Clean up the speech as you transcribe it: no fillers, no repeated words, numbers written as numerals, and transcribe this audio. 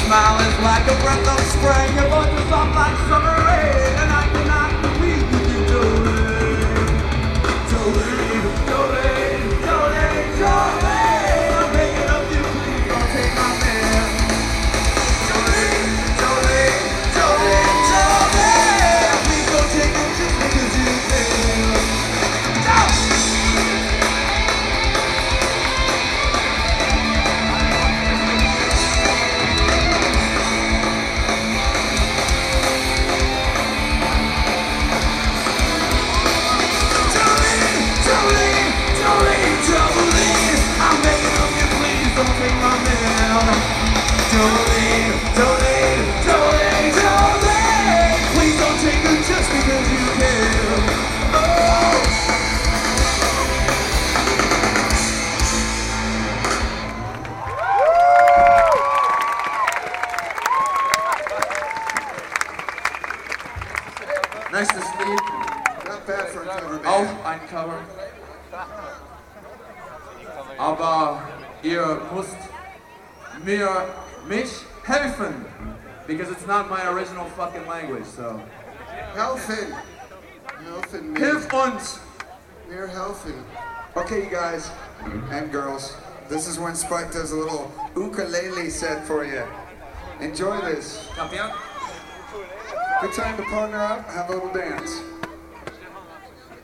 smile is like a breath of spring. Your voice is soft like summer rain, and I cannot believe you can do it. Jolene, Jolene, Jolene, Jolene, I'm begging of you, please don't take my man. Jolene, Jolene, Jolene, Jolene, please don't take it just because you can. Jolene, Jolene, Jolene, Jolene, please don't take it just because you can. Oh. Nächstes Lied. Not bad for a cover band. Auch ein Cover. Aber ihr müsst mich helfen, because it's not my original fucking language, so. Helfen. Helfen me. Hilf uns! We're helfen. Okay, you guys and girls, this is when Spike does a little ukulele set for you. Enjoy this. Kapiert? Good time to partner up, have a little dance.